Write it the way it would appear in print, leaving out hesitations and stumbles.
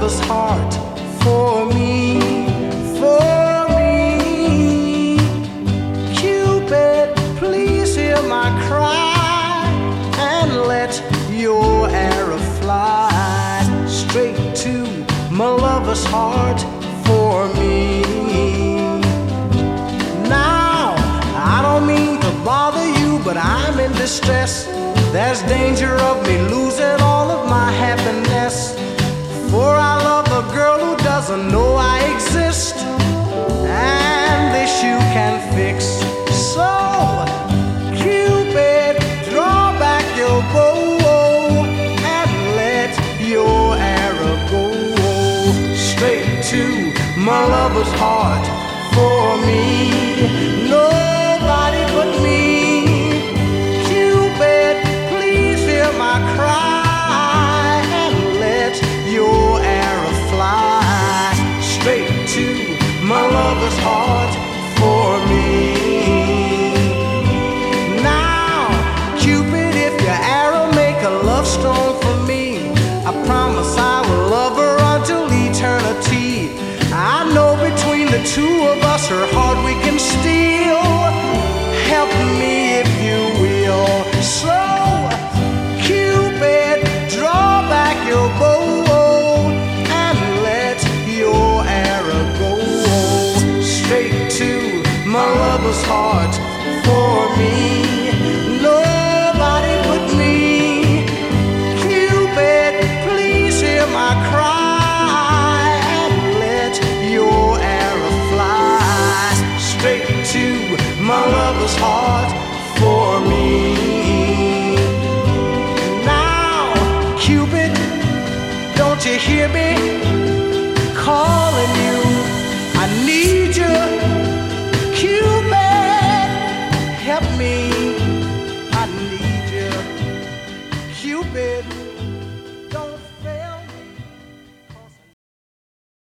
lover's heart for me, for me. Cupid, please hear my cry and let your arrow fly straight to my lover's heart for me. Now, I don't mean to bother you, but I'm in distress. There's danger of me losing all of my happiness, for I love a girl who doesn't know I exist, and this you can fix. So, Cupid, draw back your bow and let your arrow go straight to my lover's heart for me. Nobody but me. Cupid, please hear my cry and let your arrow fly straight to my lover's heart for me. Now, Cupid, if your arrow make a love stone for me, I promise I will love her until eternity. I know between the two of us her heart we can steal. Help me if you will. So, Cupid, draw back your bow and let your arrow go straight to my lover's heart for me. Nobody but me. Cupid, please hear my cry and let your arrow fly straight to my lover's heart for me. Now, Cupid, don't you hear me calling you? I need you. Cupid, help me. I need you. Cupid.